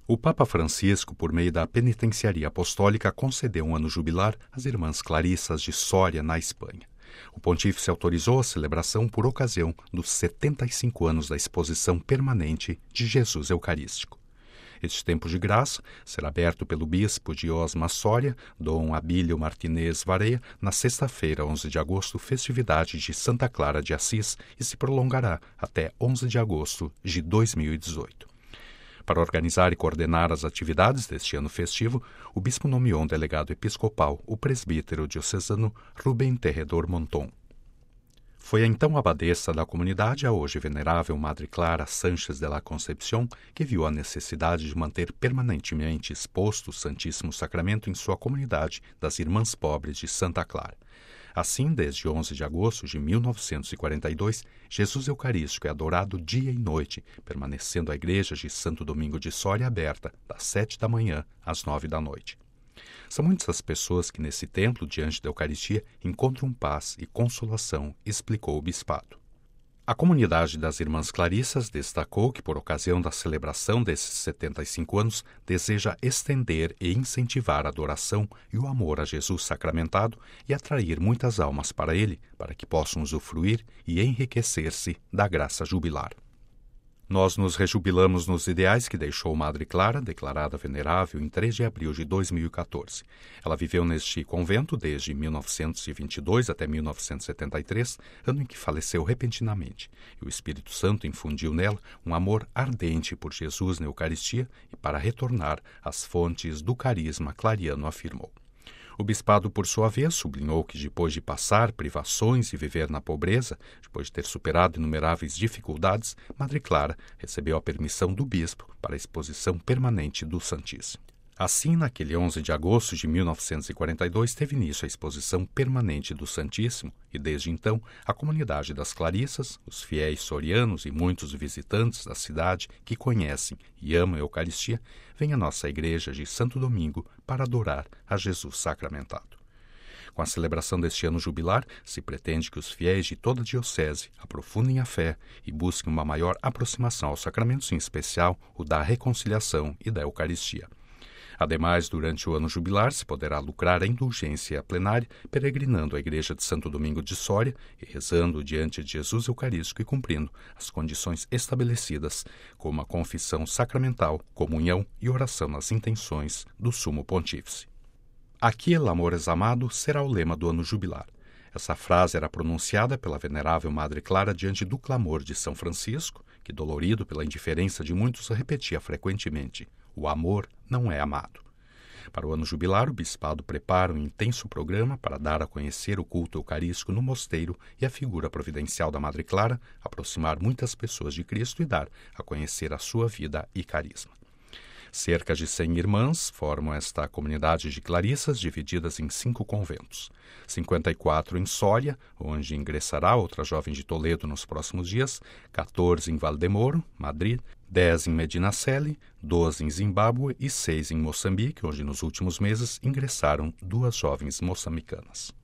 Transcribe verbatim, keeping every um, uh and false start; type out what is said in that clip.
O Papa Francisco, por meio da Penitenciaria Apostólica, concedeu um ano jubilar às Irmãs Clarissas de Sória, na Espanha. O pontífice autorizou a celebração por ocasião dos setenta e cinco anos da exposição permanente de Jesus Eucarístico. Este tempo de graça será aberto pelo bispo de Osma Sória, Dom Abílio Martinez Varea, na sexta-feira, onze de agosto, festividade de Santa Clara de Assis, e se prolongará até onze de agosto de dois mil e dezoito. Para organizar e coordenar as atividades deste ano festivo, o bispo nomeou um delegado episcopal, o presbítero diocesano Rubem Terredor Monton. Foi a então abadesa da comunidade, a hoje venerável Madre Clara Sánchez de la Concepción, que viu a necessidade de manter permanentemente exposto o Santíssimo Sacramento em sua comunidade das Irmãs Pobres de Santa Clara. Assim, desde onze de agosto de mil novecentos e quarenta e dois, Jesus Eucarístico é adorado dia e noite, permanecendo a igreja de Santo Domingo de Sória aberta das sete da manhã às nove da noite. São muitas as pessoas que nesse templo, diante da Eucaristia, encontram paz e consolação, explicou o bispado. A comunidade das Irmãs Clarissas destacou que, por ocasião da celebração desses setenta e cinco anos, deseja estender e incentivar a adoração e o amor a Jesus sacramentado e atrair muitas almas para ele, para que possam usufruir e enriquecer-se da graça jubilar. Nós nos rejubilamos nos ideais que deixou Madre Clara, declarada venerável em três de abril de dois mil e quatorze. Ela viveu neste convento desde mil novecentos e vinte e dois até mil novecentos e setenta e três, ano em que faleceu repentinamente, e o Espírito Santo infundiu nela um amor ardente por Jesus na Eucaristia e para retornar às fontes do carisma clariano, afirmou. O bispado, por sua vez, sublinhou que depois de passar privações e viver na pobreza, depois de ter superado inumeráveis dificuldades, Madre Clara recebeu a permissão do bispo para a exposição permanente do Santíssimo. Assim, naquele onze de agosto de mil novecentos e quarenta e dois, teve início a exposição permanente do Santíssimo e, desde então, a comunidade das Clarissas, os fiéis sorianos e muitos visitantes da cidade que conhecem e amam a Eucaristia, vêm à nossa igreja de Santo Domingo para adorar a Jesus sacramentado. Com a celebração deste ano jubilar, se pretende que os fiéis de toda a diocese aprofundem a fé e busquem uma maior aproximação aos sacramentos, em especial o da reconciliação e da Eucaristia. Ademais, durante o ano jubilar, se poderá lucrar a indulgência plenária, peregrinando à igreja de Santo Domingo de Sória e rezando diante de Jesus Eucarístico e cumprindo as condições estabelecidas, como a confissão sacramental, comunhão e oração nas intenções do Sumo Pontífice. Aqui el amor es amado será o lema do ano jubilar. Essa frase era pronunciada pela venerável Madre Clara diante do clamor de São Francisco, que, dolorido pela indiferença de muitos, repetia frequentemente: o amor não é amado. Para o ano jubilar, o bispado prepara um intenso programa para dar a conhecer o culto eucarístico no mosteiro e a figura providencial da Madre Clara, aproximar muitas pessoas de Cristo e dar a conhecer a sua vida e carisma. Cerca de cem irmãs formam esta comunidade de Clarissas, divididas em cinco conventos. cinquenta e quatro em Sória, onde ingressará outra jovem de Toledo nos próximos dias, quatorze em Valdemoro, Madrid, dez em Medinaceli, doze em Zimbábue e seis em Moçambique, onde nos últimos meses ingressaram duas jovens moçambicanas.